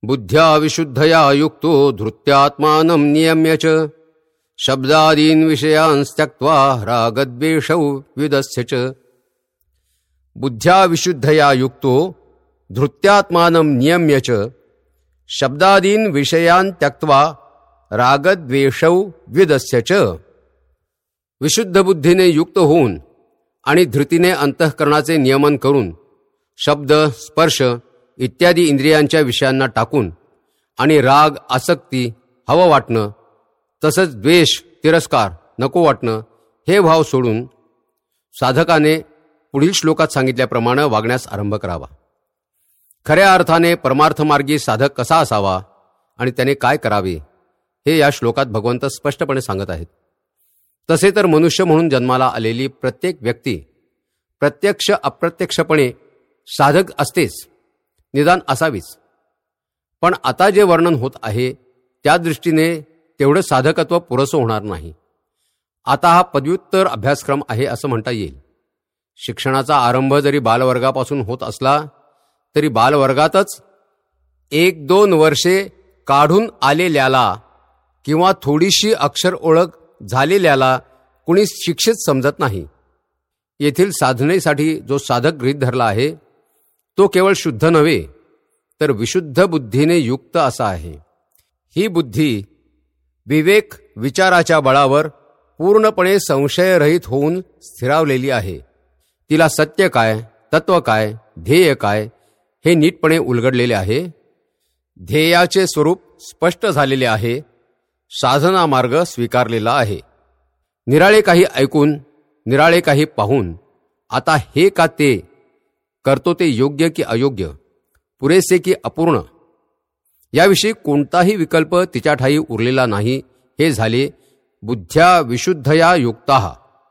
बुद्ध्या विशुद्धया युक्तो धृत्यात्मानं नियम्य च शब्दादीन विषयांस त्यक्त्वा रागद्वेषौ विदस्य च. बुद्ध्या विशुद्धया युक्तो धृत्यात्मानं नियम्य च शब्दादीन विषयान् त्यक्त्वा रागद्वेषौ विदस्य च. विशुद्ध बुद्धीने युक्त होऊन आणि धृतीने अंतःकरणाचे नियमन करून शब्द, स्पर्श इत्यादी इंद्रियांच्या विषयांना टाकून आणि राग, आसक्ती, हवं वाटणं तसंच द्वेष, तिरस्कार, नको वाटणं हे भाव सोडून साधकाने पुढील श्लोकात सांगितल्याप्रमाणे वागण्यास आरंभ करावा. खऱ्या अर्थाने परमार्थमार्गी साधक कसा असावा आणि त्याने काय करावे हे या श्लोकात भगवंत स्पष्टपणे सांगत आहेत. तसे तर मनुष्य म्हणून जन्माला आलेली प्रत्येक व्यक्ती प्रत्यक्ष अप्रत्यक्षपणे साधक असतेच, निदान असावीच. पण आता जे वर्णन होत आहे त्या दृष्टीने तेवढं साधकत्व पुरेसं होणार नाही. आता हा पदव्युत्तर अभ्यासक्रम आहे असं म्हणता येईल. शिक्षणाचा आरंभ जरी बालवर्गापासून होत असला तरी बालवर्गातच 1-2 वर्षे काढून आलेल्याला किंवा थोडीशी अक्षर ओळख झालेल्याला कुणी शिक्षित समजत नाही. येथील साधनेसाठी जो साधक गृहीत धरला आहे तो केवळ शुद्ध नव्हे तर विशुद्ध बुद्धीने युक्त असा आहे. ही बुद्धी विवेक विचाराच्या बळावर पूर्णपणे संशयरहित होऊन स्थिरावलेली आहे. तिला सत्य काय, तत्व काय, ध्येय काय हे नीटपणे उलगडलेले आहे. ध्येयाचे स्वरूप स्पष्ट झालेले आहे. साधना मार्ग स्वीकारलेला आहे. निराळे काही ऐकून, निराळे काही पाहून आता हे का ते, करतो ते योग्य की अयोग्य, पुरेसे की अपूर्ण याविषयी कोणताही विकल्प तिच्या ठायी उरलेला नाही. हे झाले बुद्ध्या विशुद्धया युक्ताः.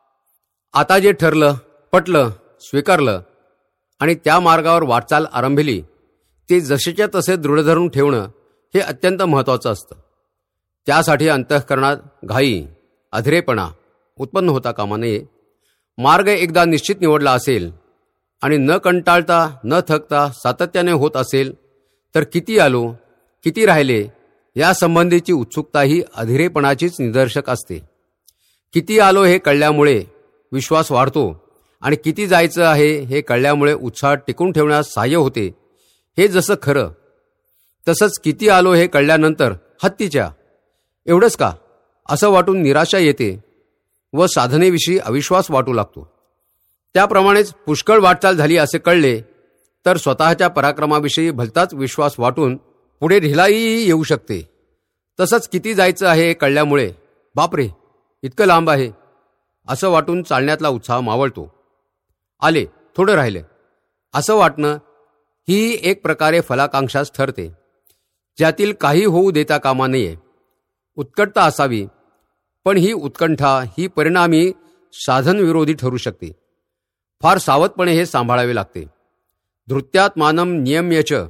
आता जे ठरलं, पटलं, स्वीकारलं आणि त्या मार्गावर वाटचाल आरंभिली ते जसेच्या तसे दृढ धरून ठेवणं हे अत्यंत महत्त्वाचं असतं. त्यासाठी अंतःकरणात घाई, अधरेपणा उत्पन्न होता कामा नये. मार्ग एकदा निश्चित निवडला असेल आणि न कंटाळता न थकता सातत्याने होत असेल तर किती आलो, किती राहिले या संबंधीची उत्सुकताही अधीरेपणाचीच निदर्शक असते. किती आलो हे कळल्यामुळे विश्वास वाढतो आणि किती जायचं आहे हे कळल्यामुळे उत्साह टिकून ठेवण्यास सहाय्य होते. हे जसं खरं तसंच किती आलो हे कळल्यानंतर हत्तीच्या एवढंच का असं वाटून निराशा येते व साधनेविषयी अविश्वास वाटू लागतो. त्याप्रमाणेच पुष्कळ वाटचाल झाली असे कळले तर स्वतःच्या पराक्रमाविषयी भलताच विश्वास वाटून पुढे ढिलाईही येऊ शकते. तसंच किती जायचं आहे हे कळल्यामुळे बापरे इतकं लांब आहे असं वाटून चालण्यातला उत्साह मावळतो. आले, थोडं राहिले असं वाटणं ही एक प्रकारे फलाकांक्षाच ठरते, ज्यातील काही होऊ देता कामा नये. उत्कटता असावी, पण ही उत्कंठा ही परिणामी साधनविरोधी ठरू शकते. फार सावधपणे हे सांभाळावे लागते. धृत्यात्मानं नियम्य च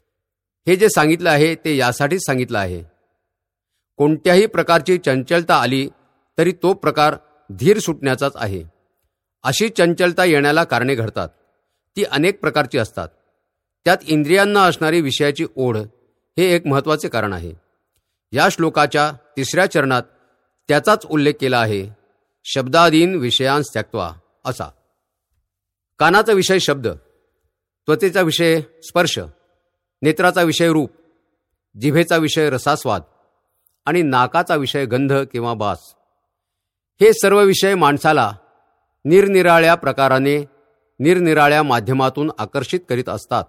हे जे सांगितलं आहे ते यासाठीच सांगितलं आहे. कोणत्याही प्रकारची चंचलता आली तरी तो प्रकार धीर सुटण्याचाच आहे. अशी चंचलता येण्याला कारणे घडतात. ती अनेक प्रकारची असतात. त्यात इंद्रियांना असणारी विषयाची ओढ हे एक महत्त्वाचे कारण आहे. या श्लोकाच्या 3ऱ्या चरणात त्याचाच उल्लेख केला आहे. शब्दादीन विषयांस त्यक्त्वा असा. कानाचा विषय शब्द, त्वचेचा विषय स्पर्श, नेत्राचा विषय रूप, जिभेचा विषय रसास्वाद आणि नाकाचा विषय गंध किंवा वास हे सर्व विषय माणसाला निरनिराळ्या प्रकाराने निरनिराळ्या माध्यमातून आकर्षित करीत असतात.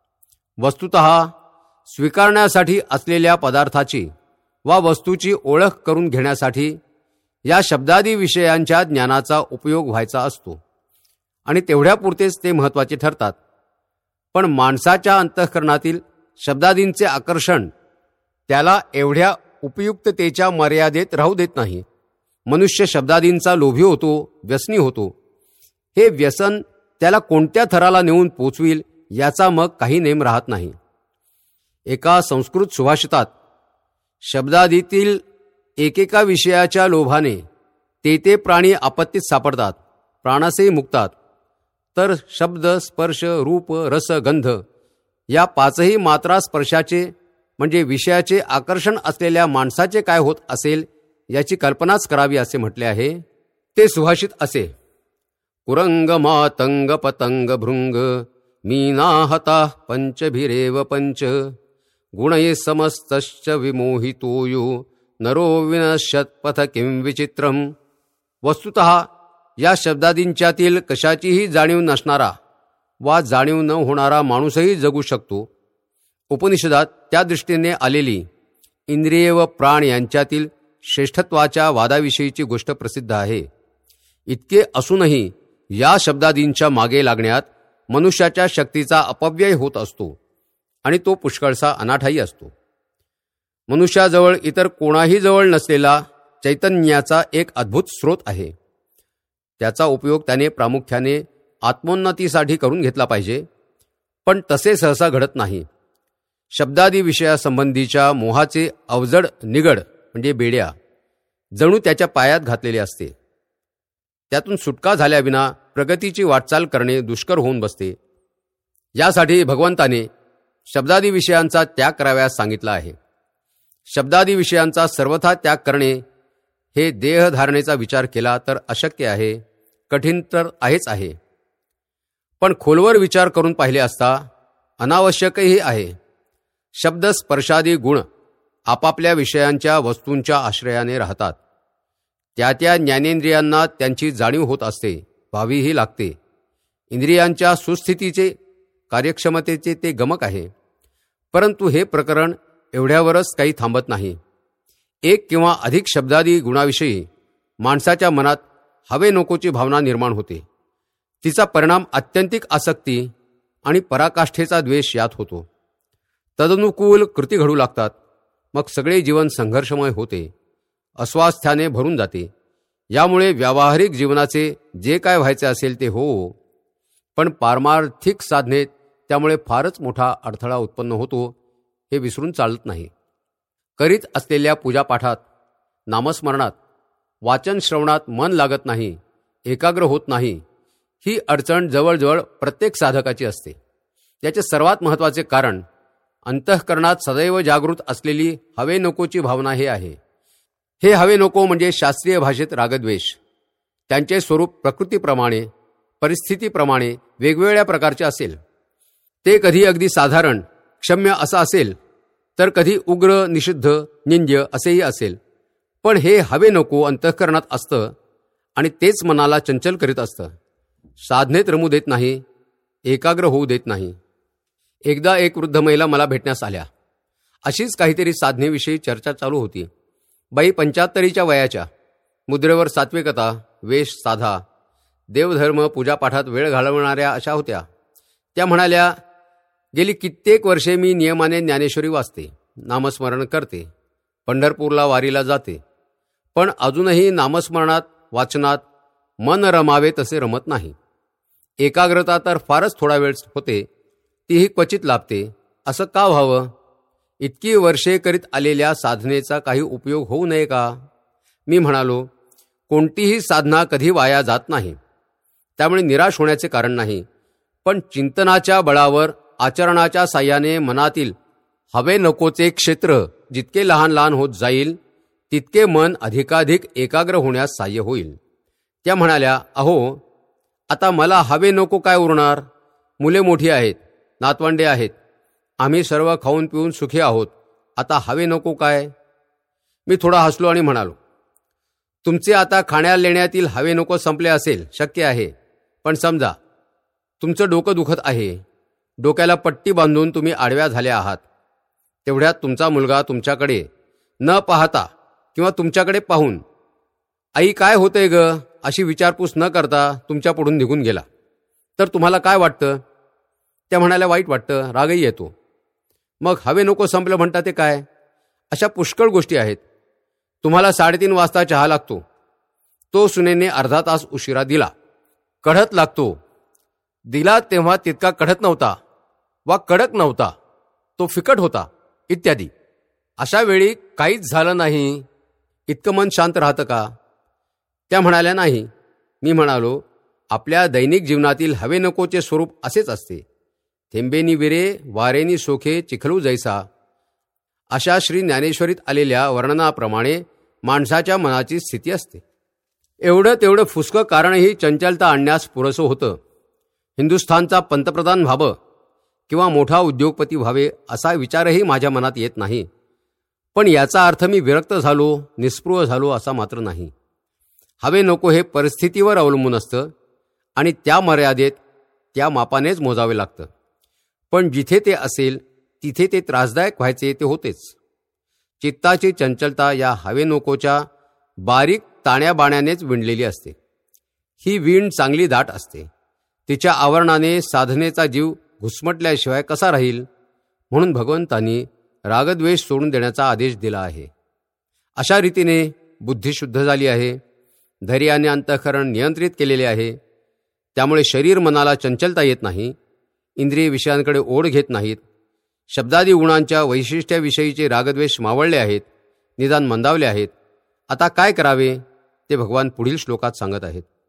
वस्तुतः स्वीकारण्यासाठी असलेल्या पदार्थाची वा वस्तूची ओळख करून घेण्यासाठी या शब्दादी विषयांच्या ज्ञानाचा उपयोग व्हायचा असतो आणि तेवढ्यापुरतेच ते महत्त्वाचे ठरतात. पण माणसाच्या अंतःकरणातील शब्दादींचे आकर्षण त्याला एवढ्या उपयुक्ततेच्या मर्यादेत राहू देत नाही. मनुष्य शब्दादींचा लोभी होतो, व्यसनी होतो. हे व्यसन त्याला कोणत्या थराला नेऊन पोचविल याचा मग काही नेम राहत नाही. एका संस्कृत सुभाषितात शब्दादीतील एकेका विषयाच्या लोभाने ते प्राणी आपत्तीत सापडतात, प्राणासही मुक्तात. तर शब्द, स्पर्श, रूप, रस, गंध या 5ही मात्रा स्पर्शाचे म्हणजे विषयाचे आकर्षण असलेल्या माणसाचे काय होत असेल याची कल्पनाच करावी असे म्हटले आहे. ते सुभाषित असे: कुरंग मातंग पतंग भृंग मीनाहता पंचभिरेव पंच गुणये समस्तश्च विमोहितोयो नरो विनश्यत्पथ किं विचित्रम. वस्तुतः या शब्दादींच्यातील कशाचीही जाणीव नसणारा वा जाणीव न होणारा माणूसही जगू शकतो. उपनिषदात त्या दृष्टीने आलेली इंद्रिय व प्राण यांच्यातील श्रेष्ठत्वाच्या वादाविषयीची गोष्ट प्रसिद्ध आहे. इतके असूनही या शब्दादींच्या मागे लागण्यात मनुष्याच्या शक्तीचा अपव्यय होत असतो आणि तो पुष्कळसा अनाठायी असतो. मनुष्याजवळ इतर कोणाही जवळ नसलेला चैतन्याचा एक अद्भुत स्रोत आहे. त्याचा उपयोग त्याने प्रामुख्याने आत्मोन्नतीसाठी करून घेतला पाहिजे, पण तसे सहसा घडत नाही. शब्दादी विषयासंबंधीच्या मोहाचे अवजड निगड म्हणजे बेड्या जणू त्याच्या पायात घातलेले असते. त्यातून सुटका झाल्याविना प्रगतीची वाटचाल करणे दुष्कर होऊन बसते. यासाठी भगवंताने शब्दादी विषयांचा त्याग कराव्यास सांगितला आहे. शब्दादी विषयांचा सर्वथा त्याग करणे हे देहधारणेचा विचार केला तर अशक्य आहे, कठीण तर आहेच आहे. पण खोलवर विचार करून पाहिले असता अनावश्यकही आहे. शब्द स्पर्शादी गुण आपापल्या विषयांच्या वस्तूंच्या आश्रयाने राहतात. त्या त्या ज्ञानेंद्रियांना त्यांची जाणीव होत असते, व्हावीही लागते. इंद्रियांच्या सुस्थितीचे कार्यक्षमतेचे ते गमक आहे. परंतु हे प्रकरण एवढ्यावरच काही थांबत नाही. एक किंवा अधिक शब्दादी गुणाविषयी माणसाच्या मनात हवे नकोची भावना निर्माण होते. तिचा परिणाम आत्यंतिक आसक्ती आणि पराकाष्ठेचा द्वेष यात होतो. तदनुकूल कृती घडू लागतात. मग सगळे जीवन संघर्षमय होते, अस्वास्थ्याने भरून जाते. यामुळे व्यावहारिक जीवनाचे जे काय व्हायचे असेल ते हो, पण पारमार्थिक साधनेत त्यामुळे फारच मोठा अडथळा उत्पन्न होतो, हे विसरून चालत नाही. करीत असलेल्या पूजापाठात, नामस्मरणात, वाचन श्रवणात मन लागत नाही, एकाग्र होत नाही. ही अडचण जवळजवळ प्रत्येक साधकाची असते. याचे सर्वात महत्त्वाचे कारण अंतःकरणात सदैव जागृत असलेली हवे नकोची भावना हे आहे. हे हवे नको म्हणजे शास्त्रीय भाषेत रागद्वेष. त्यांचे स्वरूप प्रकृतीप्रमाणे, परिस्थितीप्रमाणे वेगवेगळ्या प्रकारचे असेल. ते कधी अगदी साधारण क्षम्य असं असेल, तर कधी उग्र, निषिद्ध, निंद्य असेही असेल. पण हे हवे नको अंतःकरणात असतं आणि तेच मनाला चंचल करीत असतं. साधनेत रमू देत नाही, एकाग्र होऊ देत नाही. एकदा एक वृद्ध महिला मला भेटण्यास आल्या. अशीच काहीतरी साधनेविषयी चर्चा चालू होती. बाई 75च्या वयाच्या, मुद्रेवर सात्विकता, वेश साधा, देवधर्म पूजापाठात वेळ घालवणाऱ्या अशा होत्या. त्या म्हणाल्या, गेली कित्येक वर्षे मी नियमाने ज्ञानेश्वरी वाचते, नामस्मरण करते, पंढरपूरला वारीला जाते, पण अजूनही नामस्मरणात, वाचनात मन रमावे तसे रमत नाही. एकाग्रता तर फारच थोडा वेळ होते, तीही क्वचित लाभते. असं का व्हावं? इतकी वर्षे करीत आलेल्या साधनेचा काही उपयोग होऊ नये का? मी म्हणालो, कोणतीही साधना कधी वाया जात नाही, त्यामुळे निराश होण्याचे कारण नाही. पण चिंतनाच्या बळावर, आचरणाच्या साह्याने मनातील हवे नकोचे क्षेत्र जितके लहान लहान होत जाईल, तितके मन अधिकाधिक एकाग्र होण्यास साह्य होईल. त्या म्हणाल्या, अहो, आता मला हवे नको काय उरणार? मुले मोठी आहेत, नातवंडे आहेत, आम्ही सर्व खाऊन पिऊन सुखी आहोत. आता हवे नको काय? मी थोडा हसलो आणि म्हणालो, तुमचे आता खाण्या लेण्यातील हवे नको संपले असेल, शक्य आहे. पण समजा तुमचं डोकं दुखत आहे, डोक्याला पट्टी बांधून तुम्ही आडव्या झाल्या आहात. तेवढ्यात तुमचा मुलगा तुमच्याकडे न पाहता किंवा तुमच्याकडे पाहून, आई काय होतंय ग, अशी विचारपूस न करता तुमच्या पुढून निघून गेला, तर तुम्हाला काय वाटतं? त्या म्हणाल्या, वाईट वाटतं, रागही येतो. मग हवे नको संपलं म्हणता ते काय? अशा पुष्कळ गोष्टी आहेत. तुम्हाला 3:30 वाजता चहा लागतो, तो सुनेने अर्धा तास उशिरा दिला. कढत लागतो, दिला तेव्हा तितका कढत नव्हता वा कडक नव्हता, तो फिकट होता, इत्यादी. अशा वेळी काहीच झालं नाही, इतकं मन शांत राहतं का? त्या म्हणाल्या, नाही. मी म्हणालो, आपल्या दैनिक जीवनातील हवे नकोचे स्वरूप असेच असते. थेंबेनी विरे वारेनी सोखे चिखलू जैसा. अशा श्री ज्ञानेश्वरीत आलेल्या वर्णनाप्रमाणे माणसाच्या मनाची स्थिती असते. एवढं तेवढं फुसकं कारणही चंचलता आणण्यास पुरेसं होतं. हिंदुस्थानचा पंतप्रधान व्हावं किंवा मोठा उद्योगपती व्हावे असा विचारही माझ्या मनात येत नाही. पण याचा अर्थ मी विरक्त झालो, निस्पृह झालो असा मात्र नाही. हवे नको हे परिस्थितीवर अवलंबून असतं आणि त्या मर्यादेत त्या मापानेच मोजावे लागतं. पण जिथे ते असेल तिथे ते त्रासदायक व्हायचे ते होतेच. चित्ताची चंचलता या हवे नकोच्या बारीक ताण्याबाण्यानेच विणलेली असते. ही वीण चांगली दाट असते. तिच्या आवरणाने साधनेचा जीव घुसमटल्याशिवाय कसा राहील? म्हणून भगवंतांनी रागद्वेष सोडून देण्याचा आदेश दिला आहे. अशा रीतीने बुद्धी शुद्ध झाली आहे. धैर्याने अंतःकरण नियंत्रित केलेले आहे. त्यामुळे शरीर मनाला चंचलता येत नाही. इंद्रिय विषयांकडे ओढ घेत नाहीत. शब्दादी गुणांच्या वैशिष्ट्याविषयीचे रागद्वेष मावळले आहेत, निदान मंदावले आहेत. आता काय करावे ते भगवान पुढील श्लोकात सांगत आहेत.